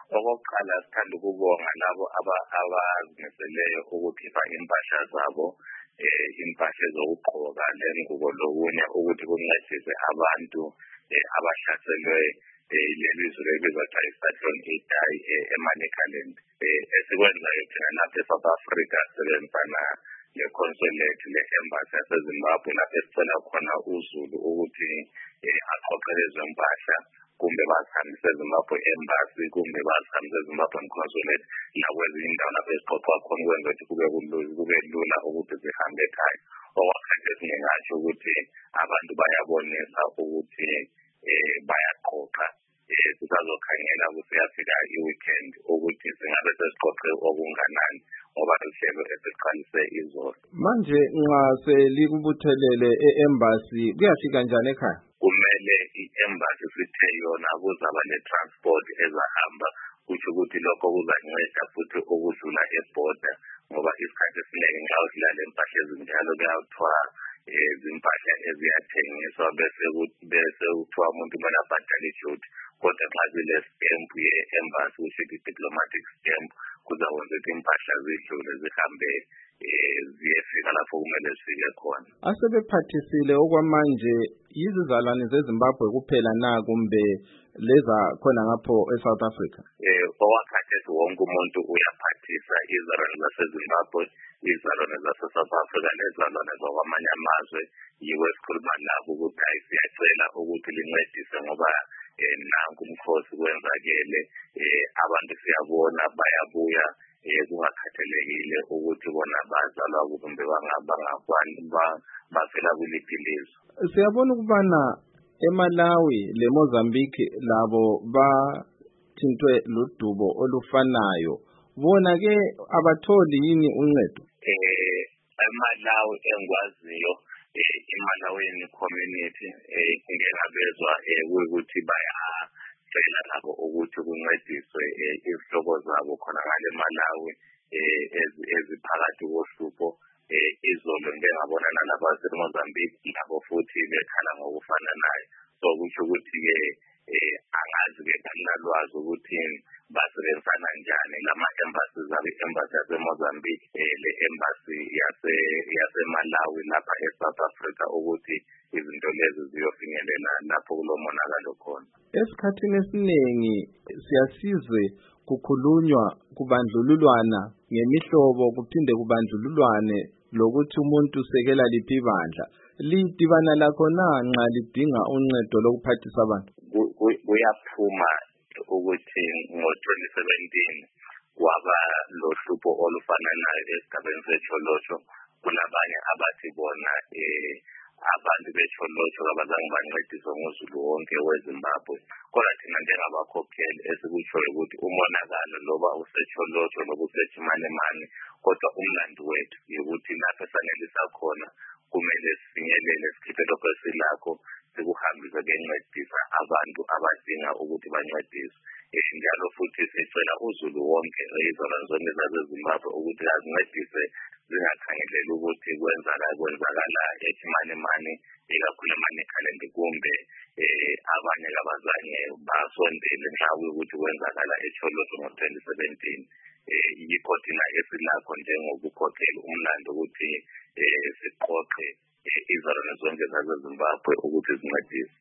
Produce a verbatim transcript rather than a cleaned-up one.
Okokuqala sithanda ukubonga labo abazimiseleyo ukukhipha impahla zabo, impahla zokugqoka lengubo lokunye ukuthi kuncedise abantu abahlaselwe leli zulu elibizwa i-Cyclone Idai eManicaland. Esikwenzayo thina lapha eSouth Africa sisebenzisana le-consulate le-embassy yaseZimbabwe lapho esicela khona uZulu ukuthi aqoqe lezo mpahla kumbe bazihambise eZimbabwe embassy kumbe bazihambise eZimbabwe consulate nakwezinye indawo lapho esiqoqa khona ukwenza ukuthi kube kube lula ukuthi zihambe ekhaya. Okwakhathesi ngingasho ukuthi abantu bayabonisa ukuthi bayaqoqa sisazokhangela ukuthi yafika i-weekend ukuthi singabe sesiqoqe okunganani ngoba luhlelo esiqalise izolo. Manje nxa selikubuthelele e-embassy kuyafika njani ekhaya? Kumele i-embassy sithe yona kuzaba ne-transport ezahamba kusho ukuthi lokho kuzanceda futhi ukudlula e-border ngoba isikhathi esiningi nxa udlala impahla ezinjalo kuyathiwa izimpahla eziyathengiswa bese bese uthiwa umuntu kumele abhadale i-duty kodwa nxa zile-stamp ye-embassy kusho ukuthi i-diplomatic stamp kuzakwenza ukuthi impahla zidlule zihambe ziyefika lapho kumele zifike khona. Asebephathisile okwamanje yizizalwane zeZimbabwe kuphela na kumbe leza khona ngapho eSouth Africa? Owakhathesi wonke umuntu uyaphathisa izizalwane zaseZimbabwe, izizalwane zase-South Africa nezizalwane zakwamanye amazwe. Yiwo esikhuluma labo ukuthi hayi siyacela ukuthi lincedise ngoba nanku umkhosi kwenzakele, abantu siyabona bayabuya kungakhathalekile ukuthi bona bazalwa kumbe bangakwani bavela kuliphi ilizwe. Siyabona ukubana eMalawi leMozambique labo bathintwe ludubo olufanayo, bona ke abatholi yini uncedo? eMalawi engwaziyo iMalawian community ingekabezwa ukuthi bayacela nabo ukuthi kuncediswe izihlobo zabo khona ngale Malawi eziphakathi kohlupho. Izolo ngengabonana nabaseMozambique nabo futhi bekhala ngokufananayo. So kusho ukuthi-ke angazi ke banalwazi ukuthi basebenzisana njani lama-embassy zabe i-embassy yaseMozambique le-embassy yaseMalawi lapha eSouth Africa ukuthi izinto lezi ziyofinyelela lapho kulo monakalo khona. Esikhathini esiningi siyasizwe kukhulunywa kubandlululwana ngemihlobo kuphinde kubandlululwane lokuthi umuntu sekela liphi ibandla. Lidibana lakho na nxa lidinga uncedo lokuphathisa abantu? Kuyaphuma ukuthi ngo-twenty seventeen kwaba lohlupho olufananayo esigabeni seCholocho. Kulabanye abathi bona abantu beCholocho abazange bancediswe ngoZulu wonke weZimbabwe. Kodwa thina njengabakhokheli esikutshoyo ukuthi umonakalo loba useCholocho loba useChimanimani kodwa umlando wethu ukuthi lapho esanelisa khona kumele sifinyelele sikhiphe lokho esilakho sikuhambise kencedisa abantu abadinga ukuthi bancediswe. Njalo futhi sicela uZulu wonke izizalwane zonke zaseZimbabwe ukuthi azincedise zingakhangeleli ukuthi kwenzakala kwenzakala eChimanimani ikakhulu eManicaland kumbe abanye abazange basondele nxa kuyukuthi kwenzakala eCholocho ngo-twenty seventeen. Yikho thina esilakho njengobukhokheli umlando ukuthi siqoqe izizalwane zonke zaseZimbabwe ukuthi zincedise.